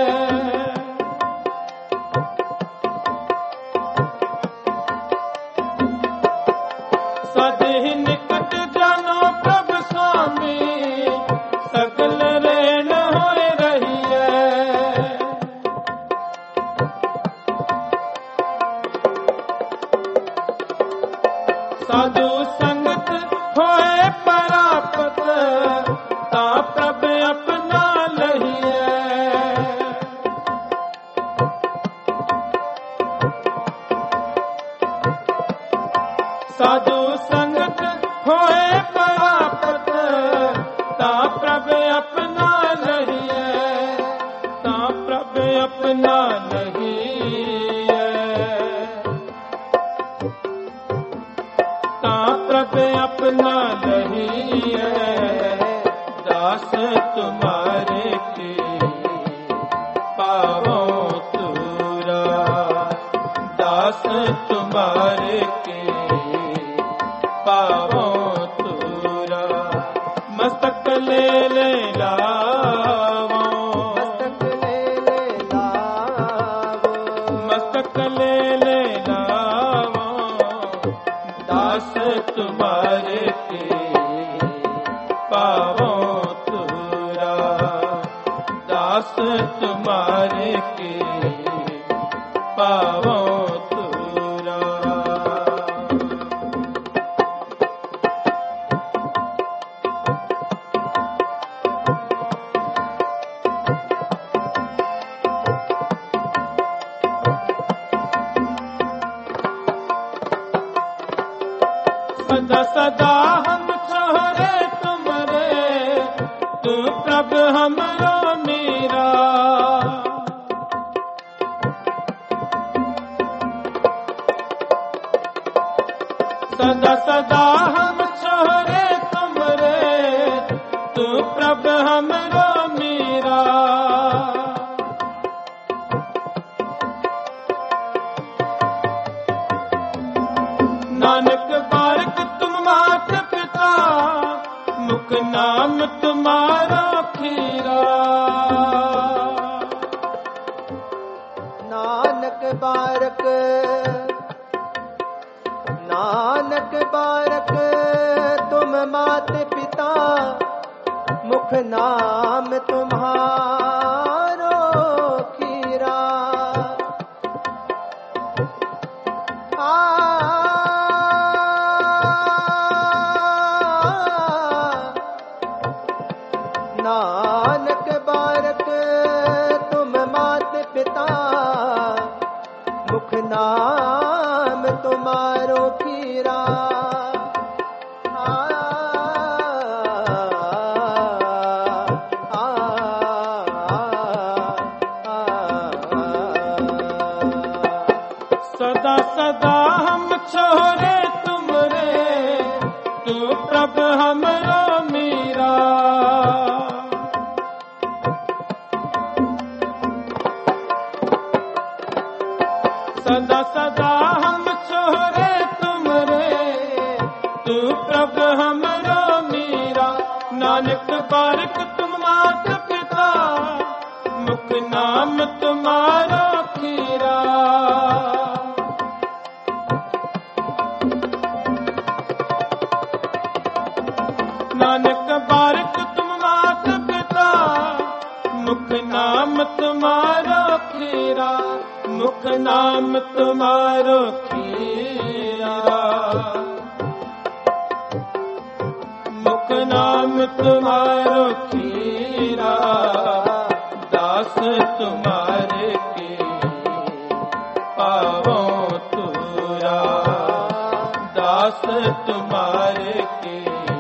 सदहि निकट जानो प्रभु स्वामी, सकल रहन होए रहिए, साधु संगत होए परापत, ता प्रभ अपना लहिए, साधु संगत होए परापत, ता प्रभ अपना लहिए, ता प्रभ अपना लहिए, ता प्रभ अपना लहिए, दास तुम्हारे के पावो तुरा, दास तुम्हारे के पावो तुरा। मस्तक ले ले लावो, मस्तक ले ले लावो, मस्तक ले ले लावो, दास तुम्हारे के पावो तुरा, दास तुम्हारे के पावो तुरा। सदा सदा हम छोरे तुमरे, तू प्रभु हमरो मीरा, सदा सदा हम छोरे तुमरे, प्रभ हमरो मीरा। नानक बारक तुम मात पिता, मुख नाम तुम्हारा खीरा। नानक बारक नानक बारक तुम मात पिता, मुख नाम तुम्हारो खीरा। आ नानक बारक तुम मात पिता, मुख नाम तुम्हारो खीरा। आ, आ, आ, सदा सदा हम छोरे तुमरे, तू प्रभ हमरो मीरा। सदा सदा हम छोरे तुमरे, तू प्रभ हमरो मीरा। नानक बारक तुम मात पिता, मुख नाम तुम्हारा खीरा। नानक बारक तुम मात पिता, मुख नाम तुम्हारा खीरा। मुख नाम तुम्हारो खीरा। मुख नाम तुम्हारो खीरा। दास तुम्हारे के पावो तूरा। दास तुम्हारे के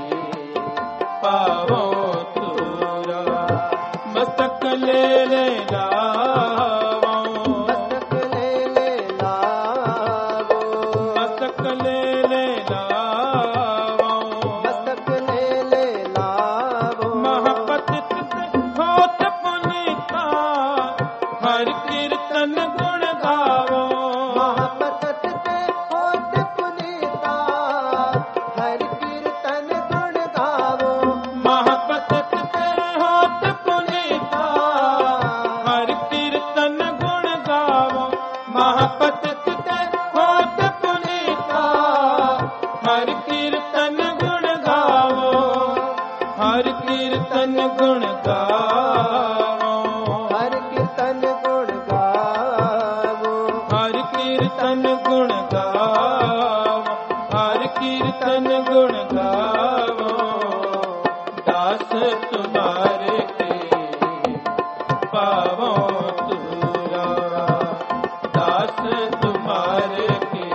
पावो तूरा। मस्तक ले ले लावो, मस्तक ले ले लावो, मस्तक ले ले लावो। मस्तक ले ले लावो। महापतित होत पुनीता, हर कीर्तन गुण गावो। महापतित होत पुनीता, हर कीर्तन गुण गावो। महापतित होत पुनीता, हर कीर्तन गुण गावो। महापतित होत पुनीता, हर कीर्तन गुण गावो। हर कीर्तन गुण गावो। हर कीर्तन गुण गावो। हर कीर्तन गुण गावो। हर कीर्तन गुण गावो। दास तुम्हारे के पावो तूरा। दास तुम्हारे के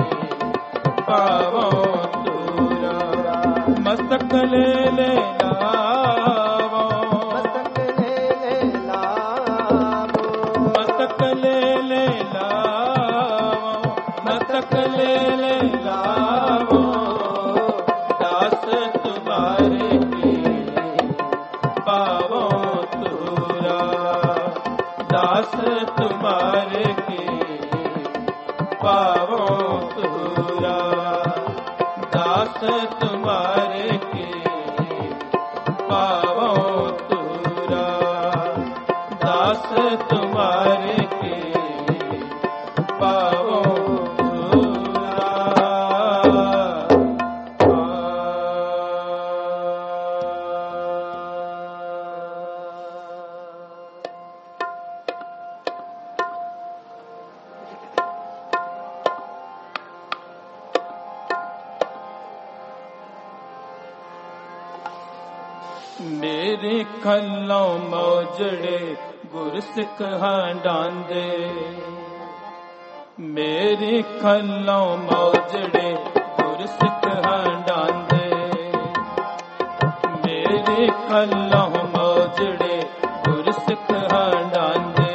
पावो तूरा। मस्तक ले ले लावो, मस्तक ले ले लावो। मस्तक ले ले लावो। मस्तक ले ले लावो। दास तुम्हारे के पावो तूरा। दास तुम्हारे के पावो तूरा। दास तुम्हारे के पावो तूरा। दास तुम्हारे के पावो तूरा। मेरे खल्लों मौजड़े गुर सिख हांडांदे। मेरे खल्लों मौजड़े गुर सिख हांडांदे। मेरे खल्लों मौजड़े गुर सिख हांडांदे।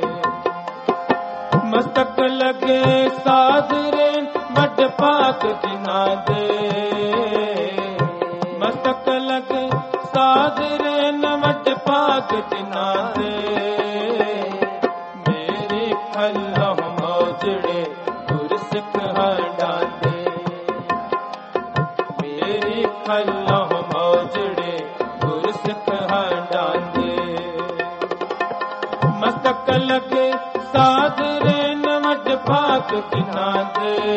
मस्तक लगे साधरे बड़ पाक जिना दे। मस्तक लगे ਸਾਧਰੇ ਨਵਟ ਭਾਗ ਜਿਨ੍ਹਾਂ ਦੇ ਮੇਰੇ ਖੱਲੋਂ ਮੋਜੜੇ ਗੁਰਸਿੱਖ ਹੰਡਾਂਦੇ ਮੇਰੇ ਖੱਲੋਂ ਮੋਜੜੇ ਗੁਰਸਿੱਖ ਹੰਡਾਂਦੇ ਮਸਤਕ ਲਗੇ ਸਾਧਰੇ ਨਵਟ ਭਾਗ ਜਿਨ੍ਹਾਂ ਦੇ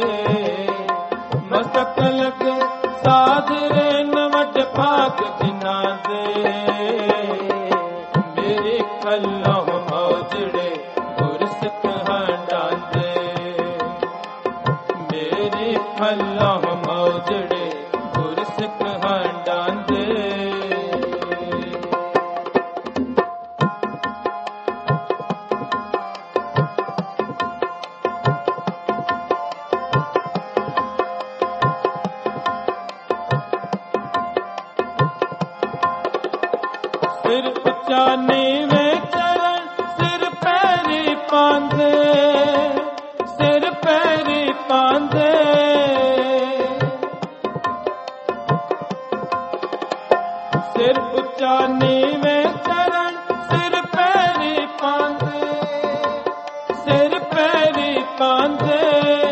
ਮਸਤਕ ਲਗੇ ਸਾਧਰੇ ਨਵਟ ਭਾਗ ਜਿਨ੍ਹਾਂ ਦੇ ਮੇਰੇ ਖੱਲੋਂ ਮੋਜੜੇ ਗੁਰਸਿੱਖ ਹੰਡਾਂਦੇ ਮੇਰੇ ਖੱਲੋਂ ਮੋਜੜੇ ਗੁਰਸਿੱਖ ਹੰਡਾਂਦੇ ਸਿਰ ਉੱਚਾ ਨੀਵੇਂ ਚਰਨ ਸਿਰ ਪੈਰੀ ਪਾਂਦੇ ਸਿਰ ਪੈਰੀ ਪਾਂਦੇ ਸਿਰ ਉੱਚਾ ਨੀਵੇਂ ਚਰਨ ਸਿਰ ਪੈਰੀ ਪਾਂਦੇ ਸਿਰ ਪੈਰੀ ਪਾਂਦੇ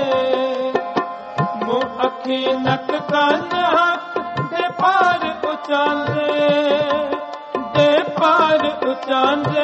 ਮੂੰਹ ਅੱਖੀ ਨੱਕ ਕੰਨ ਹੱਥ ਦੇ ਪਾਰ ਉਚਾਂਦੇ ਪਾਰ ਉਚਾਂਦੇ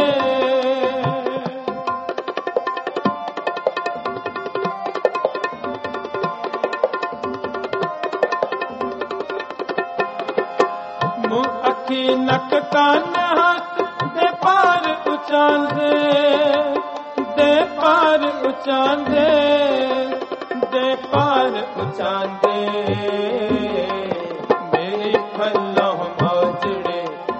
ਮੂੰਹ ਅੱਖੀ ਨੱਕ ਕੰਨ ਹੱਥ ਦੇ ਪਾਰ ਉਚਾਂਦੇ ਦੇ ਪਾਰ ਉਚਾਂਦੇ ਦੇ ਪਾਰ ਉਚਾਂਦੇ ਮੇਰੇ ਖੱਲੋਂ ਮੋਜੜੇ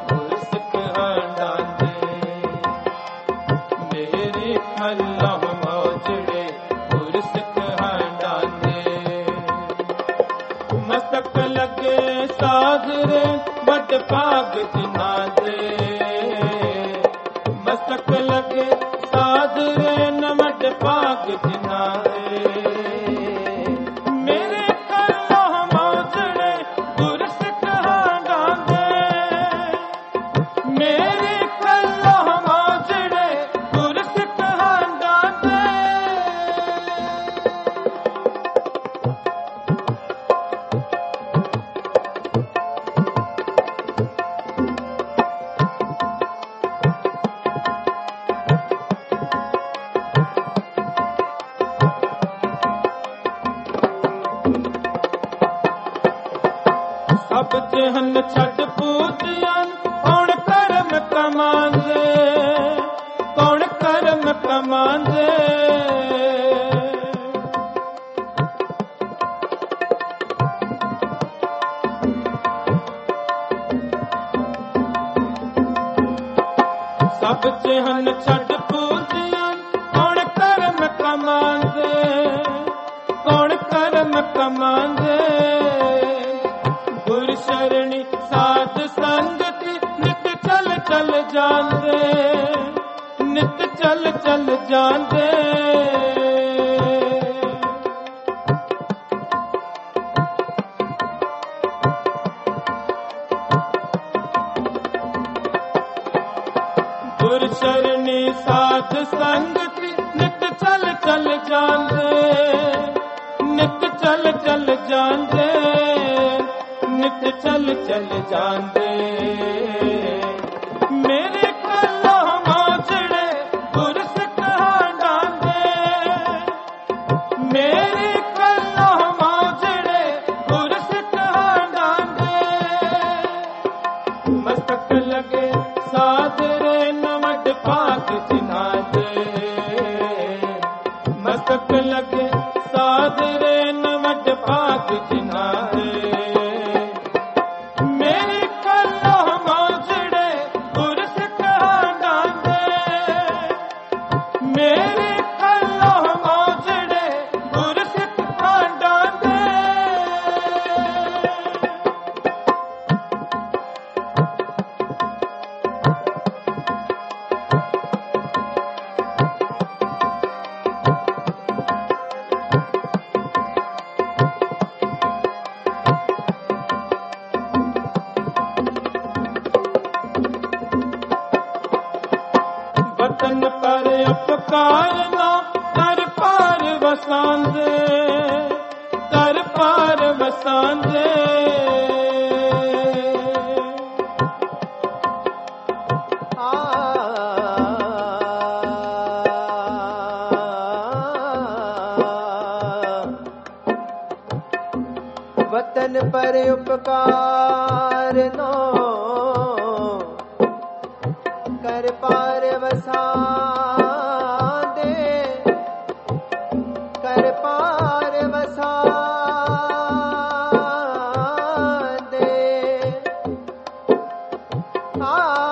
ਖੱਲੋਂ ਮੋਜੜੇ ਗੁਰਸਿੱਖ ਹੰਡਾਂਦੇ ਮਸਤਕ ਲਗੇ ਸਾਧਰੇ ਵੱਡ ਭਾਗ ਜਿਨ੍ਹਾਂ ਦੇ ਮਸਤਕ ਲਗੇ ਸਾਧਰੇ ਨਵਟ ਭਾਗ ਜਿਨ੍ਹਾਂ ਦੇ ਮੇਰੇ ਖੱਲੋਂ ਮੋਜੜੇ ਗੁਰਸਿੱਖ ਹੰਡਾਂਦੇ ਮੇਰੇ ਖੱਲੋਂ ਮੋਜੜੇ ਗੁਰਸਿੱਖ ਹੰਡਾਂਦੇ ਸਭ ਜਹਨ ਛੱਡ ਪੂਜਿਆਂ ਕੌਣ ਕਰਮ ਕਮਾਂਦੇ ਕੌਣ ਕਰਮ ਕਮਾਂਦੇ ਸਭ ਜਹਨ ਛੱਡ ਪੂਜਿਆਂ ਕੌਣ ਕਰਮ ਕਮਾਂਦੇ ਕੌਣ ਕਰਮ ਕਮਾਂਦੇ ਗੁਰ ਸ਼ਰਣੀ ਸਾਧ ਸੰਗਤ ਨਿਤ ਚਲ ਚਲ ਜਾਂਦੇ ਨਿਤ ਚਲ ਚਲ ਜਾਂਦੇ ਗੁਰ ਸ਼ਰਣੀ ਸਾਧ ਸੰਗਤ ਨਿਤ ਚਲ ਚਲ ਜਾਂਦੇ ਨਿਤ ਚਲ ਚਲ ਜਾਂਦੇ ਨਿਤ ਚਲ ਚਲ ਜਾਂਦੇ ਮੇਰੇ ਖੱਲੋਂ ਮੋਜੜੇ ਗੁਰਸਿੱਖ ਹੰਡਾਂਦੇ ਮੇਰੇ ਖੱਲੋਂ ਮੋਜੜੇ ਗੁਰਸਿੱਖ ਹੰਡਾਂਦੇ ਮਸਤਕ ਲਗੇ ਸਾਧਰੇ ਨਵਟ ਭਾਗ ਜਿਨ੍ਹਾਂ ਦੇ ਮਸਤਕ ਲਗੇ ਸਾਧਰੇ ਨਵਟ ਭਾਗ ਜਿਨ੍ਹਾਂ ਦੇ ਮੇਰੇ ਖੱਲੋਂ ਮੋਜੜੇ ਗੁਰਸਿੱਖ उपकार ना कर पार वसांदे, कर पार वसांदे। वतन पर उपकार नो कर पार वसांदे, कर पार वसांदे। आ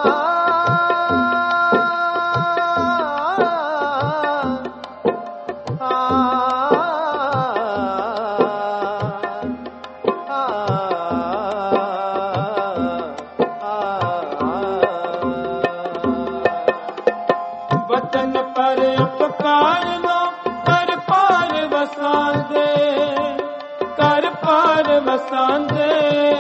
वतन पर उपकार नो कर पार वसांदे, कर पार वसांदे।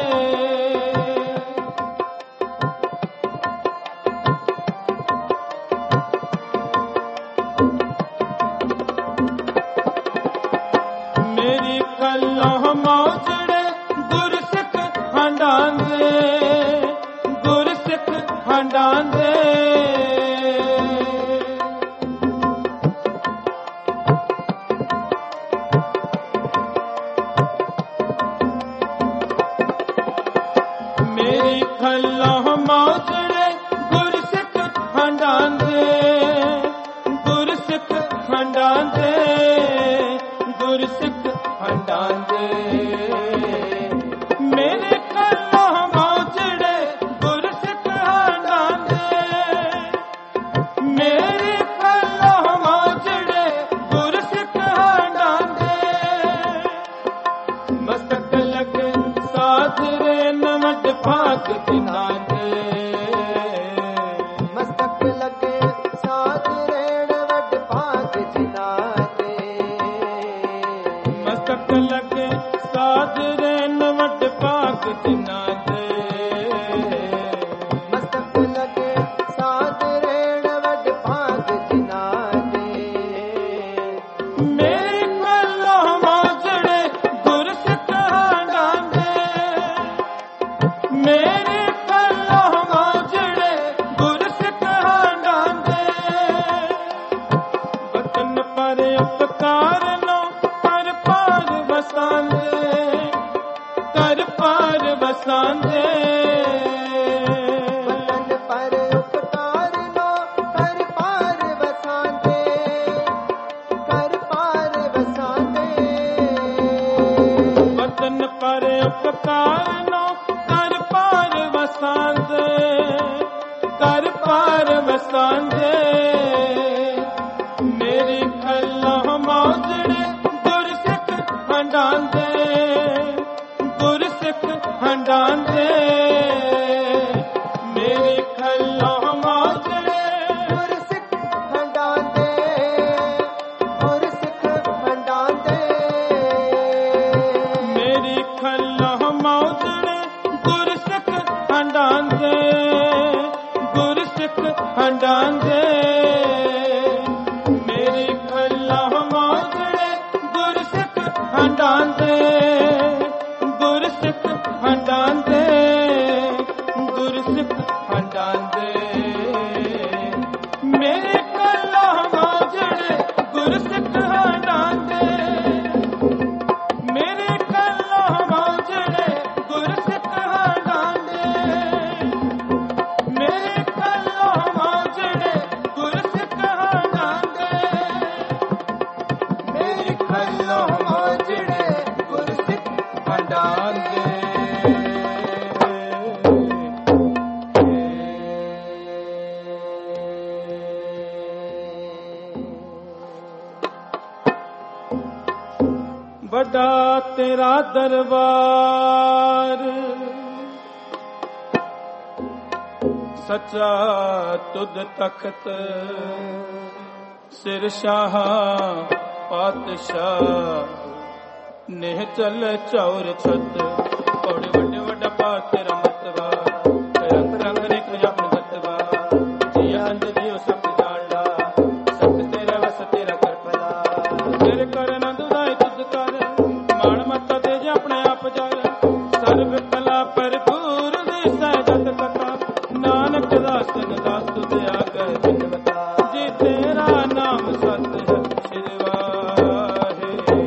मेरी कल्लों मौजड़े गुरसिख हंडांदे, गुरसिख हंडांदे। मेरी खल्लों मौजड़े गुरसिख हंडांदे, गुरसिख हंडांदे, गुरसिख हंडांदे। मेरे खल्लों मौजड़े गुरसिख हंडांदे, मेरे खल्लों मौजड़े गुरसिख हंडांदे। मस्तक लगे साधरे नमट भाग दिनांदे, मस्तक लगे साधरे नमट भाग दिनांदे। मस्तक लगे साधरे नमट भाग दिनांदे। मस्तक लगे साधरे नमट भाग दिनांदे। मेरे खल्लों मौजड़े गुरसिख हंडांदे, मेरे खल्लों मौजड़े गुरसिख हंडांदे। वतन पर उपकार नो कर पार वसांदे, कर पार वसांदे। वतन पर उपकार नो कर पार वसांदे, कर पार वसांदे। वतन पर उपकार नो कर पार वसांदे, कर पार वसांदे। मेरी खल्लों मौजड़े गुरसिख हंडांदे, गुरसिख हंडांदे। मेरी खल्लों मौजड़े गुरसिख हंडांदे, गुरसिख हंडांदे। मेरी खल्लों मौजड़े गुरसिख हंडांदे, गुरसिख हंडांदे। मेरी खल्लों मौजड़े गुरसिख हंडांदे, गुरसिख हंडांदे, गुरसिख हंडांदे। मेरे खल्लों मौजड़े गुरसिख हंडांदे, मेरे खल्लों मौजड़े गुरसिख हंडांदे। मेरे खल्लों मौजड़े गुरसिख हंडांदे, मेरे खल्लों मौजड़े गुरसिख हंडांदे। बड़ा तेरा दरबार, सच्चा तुद तख्त, सिर शाह पातशाह, नेह चल चौर छत। बड़े वड्डे वड्डा पा तेरा मतवा, रंग रंग ने कुछ अपने गतवा। जिया अंत जियो सब जान ला, सत तेरा ਸਹਿਜਤ ਕਥਾ ਨਾਨਕ ਦਾਸਨ ਦਾਸ ਤੁਧ ਆਗੈ ਬਿਨਵਤਾ ਜੀ ਤੇਰਾ ਨਾਮ ਸਤ ਹੈ ਸ੍ਰੀ ਵਾਹਿਗੁਰੂ।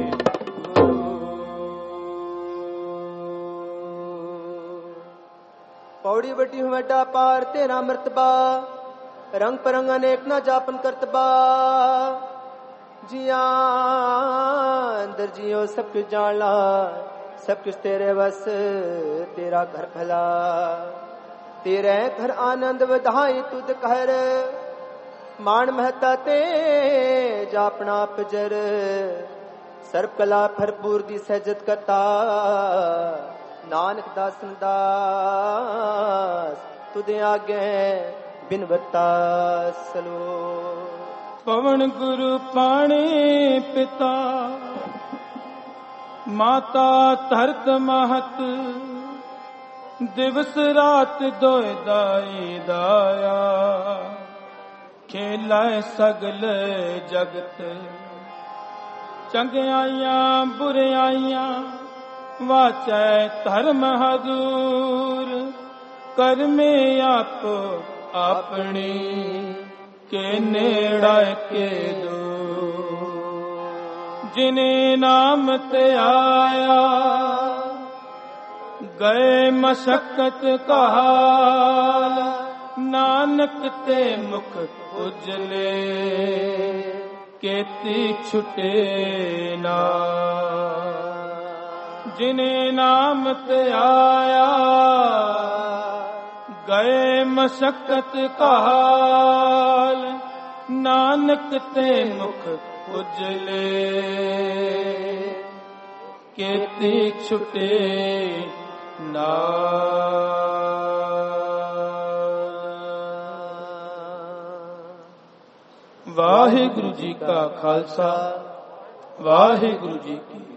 ਪੌੜੀ ਵੱਡੀ ਹੁਮੈਡਾ ਪਾਰ ਤੇਰਾ ਮਰਤਬਾ ਰੰਗ ਪਰੰਗ ਅਨੇਕ ਨਾ ਜਾਪਨ ਕਰਤਬਾ जिया अंदर जियो सब कुछ जान ला सब कुछ तेरे बस तेरा घर भला तेरे घर आनंद वधाई तुद कहर मान महता ते जापना पजर सर्व कला भरपूर दी सहजत करता नानक दासन दास तुद आगे बिनवता सलो। ਪਵਨ ਗੁਰੂ ਪਾਣੀ ਪਿਤਾ ਮਾਤਾ ਧਰਤ ਮਹਤ ਦਿਵਸ ਰਾਤ ਦੋਇ ਦਾਈ ਦਾਇਆ ਖੇਲਾਏ ਸਗਲ ਜਗਤ ਚੰਗਿਆਈਆਂ ਬੁਰਿਆਈਆਂ ਵਾਚੈ ਧਰਮ ਹਜ਼ੂਰ ਕਰਮੇ ਆਪ ਆਪਣੀ ਕੇ ਨੇੜਾ ਕੇ ਦੂਰ ਜਿਨੇ ਨਾਮ ਤੇ ਆਇਆ ਗਏ ਮਸ਼ਕਤ ਕਾਲ ਨਾਨਕ ਤੇ ਮੁਖ ਉਜਲੇ ਕੇਤੀ ਛੁਟੇ ਨਾ ਜਿਨੇ ਨਾਮ ਤੇ ਆਇਆ ਗਏ ਮਸ਼ਕਤ ਕਾਲ ਨਾਨਕ ਤੇ ਮੁਖ ਉਜਲੇ ਕੇਤੀ ਛੁਟੇ ਨਾ। ਵਾਹਿਗੁਰੂ ਜੀ ਕਾ ਖਾਲਸਾ ਵਾਹਿਗੁਰੂ ਜੀ ਕੀ